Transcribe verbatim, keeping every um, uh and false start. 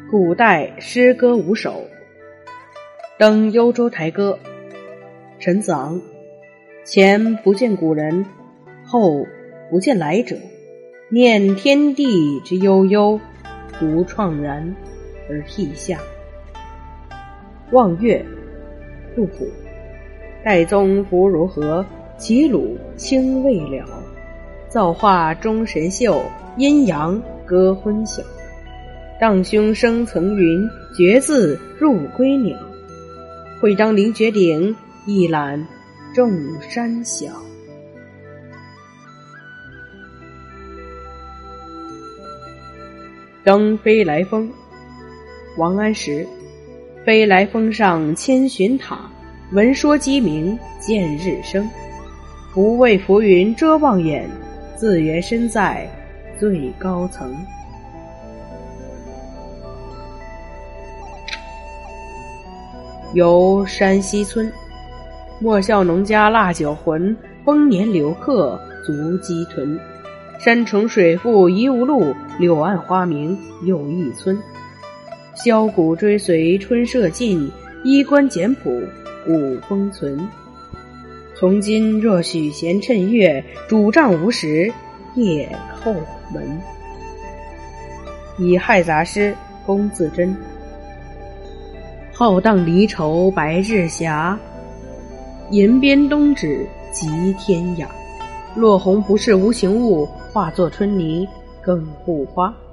古代诗歌五首。登幽州台歌。陈子昂。前不见古人，后不见来者，念天地之悠悠，独怆然而涕下。望岳。杜甫。岱宗夫如何，齐鲁青未了。造化钟神秀，阴阳割昏晓。荡胸生层云，决眦入归鸟。会当凌绝顶，一览众山小。登飞来峰。王安石。飞来峰上千寻塔，闻说鸡鸣见日升。不为浮云遮望眼，自缘身在最高层。游山西村。莫笑农家腊酒浑，丰年留客足鸡豚。山重水复疑无路，柳暗花明又一村。箫鼓追随春社尽，衣冠简朴古风存。从今若许闲趁月，主帐无时夜叩门。乙亥杂诗。龚自珍。浩荡离愁白日霞，银鞭东指及天涯。落红不是无情物，化作春泥更护花。